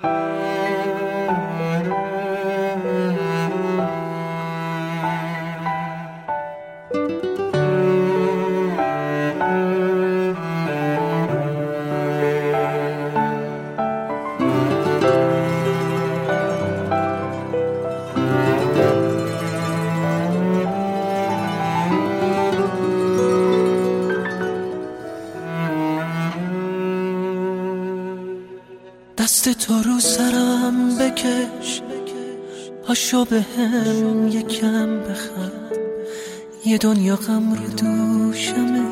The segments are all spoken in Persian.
دست تو رو سرم بکش، پاشو به هم یکم بخند، یه دنیا غم رو دوشمه،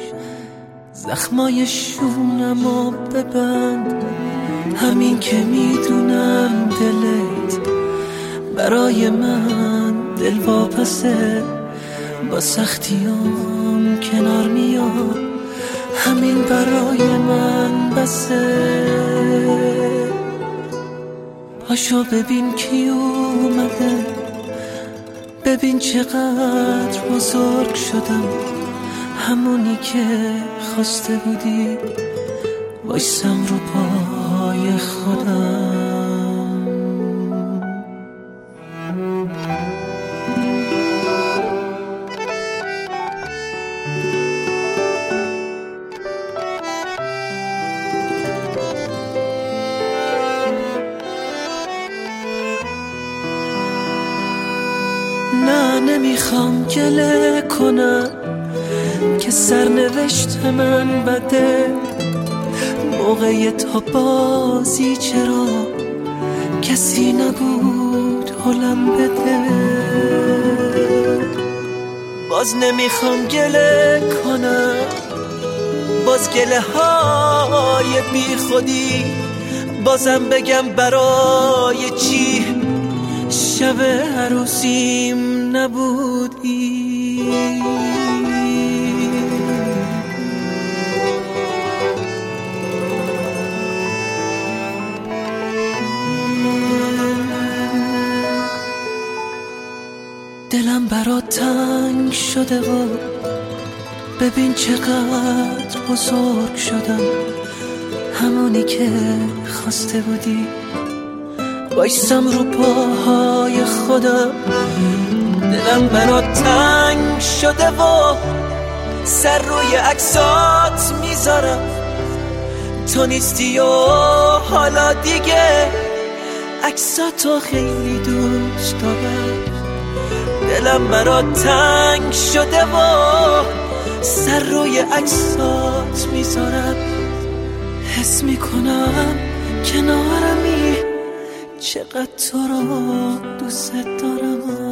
زخمای شونمو ببند. همین که میدونم دلت برای من دل واپسه، با سختیام کنار میاد، همین برای من بسه. پاشو ببین کی اومده، ببین چقدر بزرگ شدم، همونی که خواسته بودی وایسم رو پای خودم. نه نمیخوام گله کنم که سرنوشت من بده، موقع تا بازی چرا کسی نبود حالم بده. باز نمیخوام گله کنم، باز گله های بی خودی، بازم بگم برای چی شب عروسیم نبودی. دلم برات تنگ شده و ببین چقدر بزرگ شدم، همونی که خواسته بودی وایسم رو پاهای خودم. دلم برات تنگ شده و سر روی عکسات میذارم، تو نیستی و حالا دیگه عکساتو خیلی دوست دارم. دلم برات تنگ شده و سر روی عکسات میذارم، حس میکنم کنارمی، چقدر تو رو دوست دارم.